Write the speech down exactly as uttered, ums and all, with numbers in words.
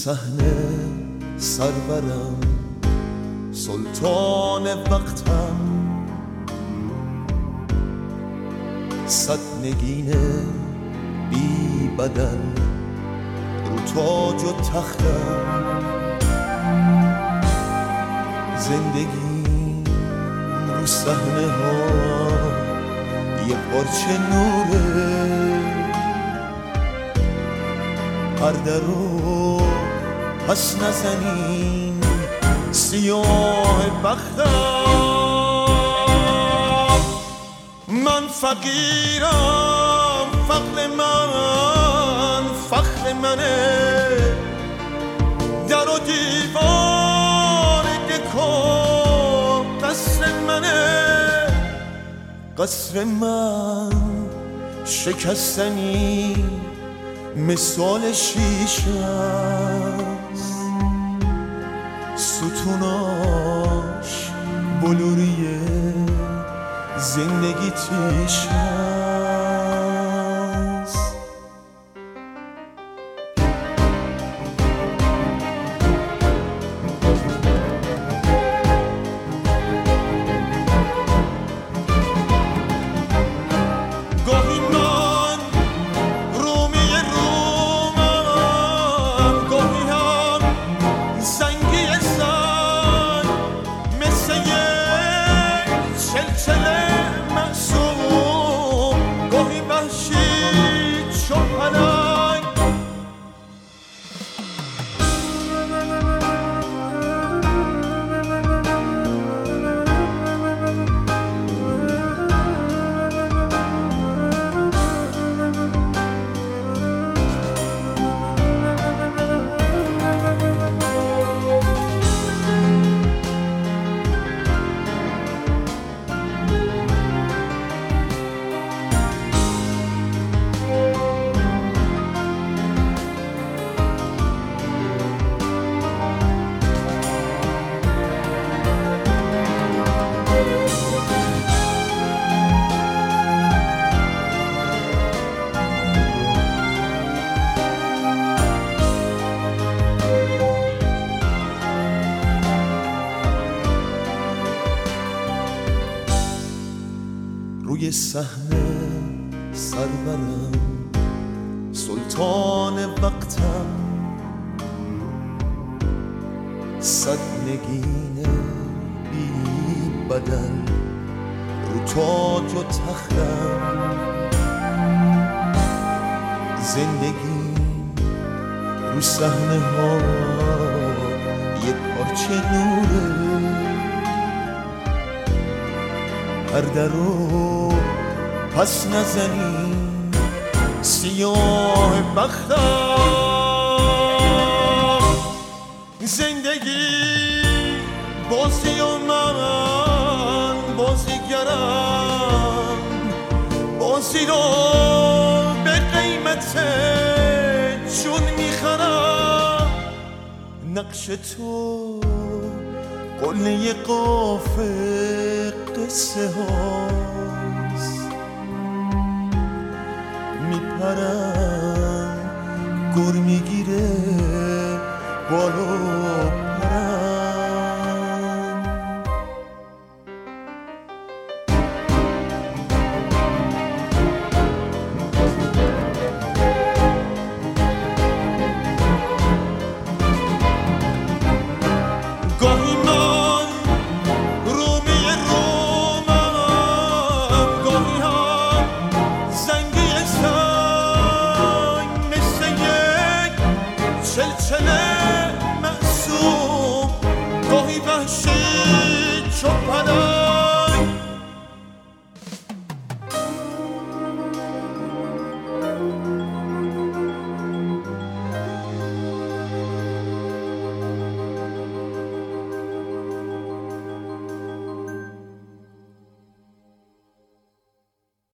صحنه سرورم، سلطان وقتم، صد نگینه بی بدل رو تاج و تختم. زندگی رو صحنه ها یه پارچه نوره، پرده رو پس نزنین سیاه بختم. من فقیرم، فقر من فخر منه، در و دیوار دکان قصر منه. قصر من شکستنی مثال شیشه است، ستوناش بلوریه، زندگی تیشه است. گاهی من رومی رومم، گاهی هم زنگی سنگ، مثل یک چلچله معصوم، گاهی وحشی چون پلنگ. روی صحنه سرورم، سلطان وقتم، صد نگینه بی بدل رو تاج و تختم. زندگی رو صحنه ها یه پارچه نوره، پرده رو پس نزنین سیاه بختم. زندگی بازی و من بازیگرم، بازی رو به قیمت جون میخرم. نقش تو قله قاف قصه هاست، میپرم گر میگیره بالا پرم. گاهی من رومی رومم، گاهی هم زنگی سنگ، مثل یک چلچله